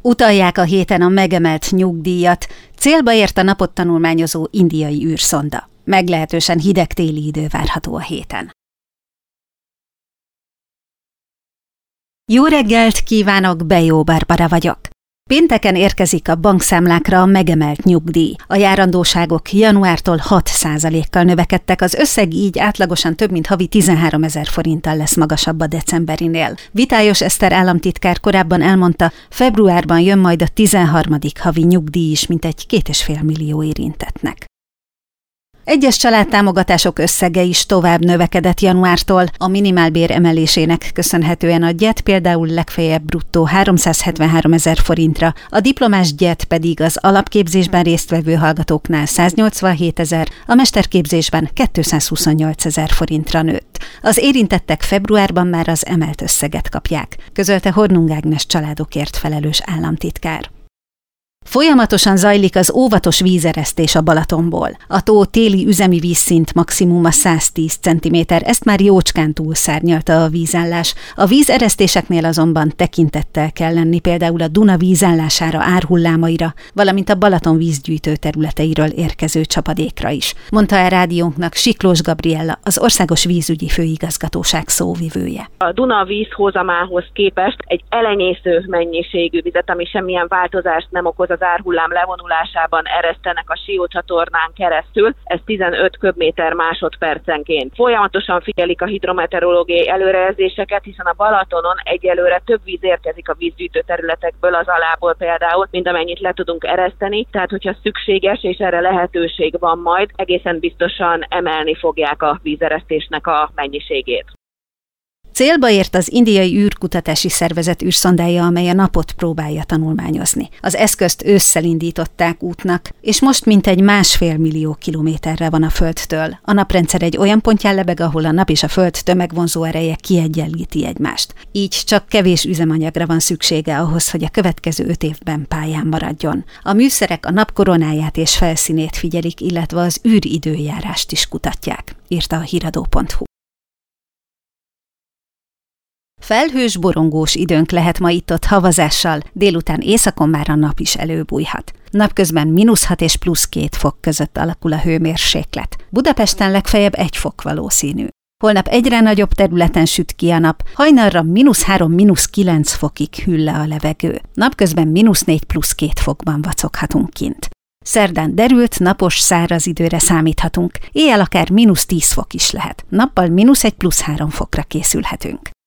Utalják a héten a megemelt nyugdíjat, célba ért a napot tanulmányozó indiai űrszonda. Meglehetősen hideg téli idő várható a héten. Jó reggelt kívánok, Bejó Barbara vagyok. Pénteken érkezik a bankszámlákra a megemelt nyugdíj. A járandóságok januártól 6%-kal növekedtek, az összeg így átlagosan több mint havi 13 000 forinttal lesz magasabb a decemberinél. Vitályos Eszter államtitkár korábban elmondta, februárban jön majd a 13. havi nyugdíj is, mintegy 2,5 millió érintettnek. Egyes családtámogatások összege is tovább növekedett januártól. A minimálbér emelésének köszönhetően a gyet például legfeljebb bruttó 373 000 forintra, a diplomás gyet pedig az alapképzésben résztvevő hallgatóknál 187 000, a mesterképzésben 228 000 forintra nőtt. Az érintettek februárban már az emelt összeget kapják, közölte Hornung Ágnes családokért felelős államtitkár. Folyamatosan zajlik az óvatos vízeresztés a Balatonból. A tó téli üzemi vízszint maximuma 110 cm, ezt már jócskán túlszárnyalta a vízállás. A vízeresztéseknél azonban tekintettel kell lenni például a Duna vízállására, árhullámaira, valamint a Balaton vízgyűjtő területeiről érkező csapadékra is, mondta el rádiónknak Siklós Gabriella, az Országos Vízügyi Főigazgatóság szóvivője. A Duna vízhozamához képest egy elenyésző mennyiségű vizet, ami semmilyen változást nem okoz az árhullám levonulásában eresztenek a Sió-csatornán keresztül, ez 15 köbméter másodpercenként. Folyamatosan figyelik a hidrometeorológiai előrejelzéseket, hiszen a Balatonon egyelőre több víz érkezik a vízgyűjtő területekből, az alából például, mint amennyit le tudunk ereszteni, tehát hogyha szükséges és erre lehetőség van majd, egészen biztosan emelni fogják a vízeresztésnek a mennyiségét. Célba ért az indiai űrkutatási szervezet űrszondája, amely a napot próbálja tanulmányozni. Az eszközt ősszel indították útnak, és most mintegy 1,5 millió kilométerre van a Földtől. A naprendszer egy olyan pontján lebeg, ahol a nap és a Föld tömegvonzó ereje kiegyenlíti egymást. Így csak kevés üzemanyagra van szüksége ahhoz, hogy a következő 5 évben pályán maradjon. A műszerek a nap koronáját és felszínét figyelik, illetve az űridőjárást is kutatják, írta a híradó.hu. Felhős, borongós időnk lehet ma itt-ott havazással, délután északon már a nap is előbújhat. Napközben -6 és +2 fok között alakul a hőmérséklet. Budapesten legfeljebb 1 fok valószínű. Holnap egyre nagyobb területen süt ki a nap, hajnalra -3, -9 fokig hűl le a levegő. Napközben -4, +2 fokban vacoghatunk kint. Szerdán derült, napos, száraz időre számíthatunk, éjjel akár -10 fok is lehet. Nappal -1, +3 fokra készülhetünk.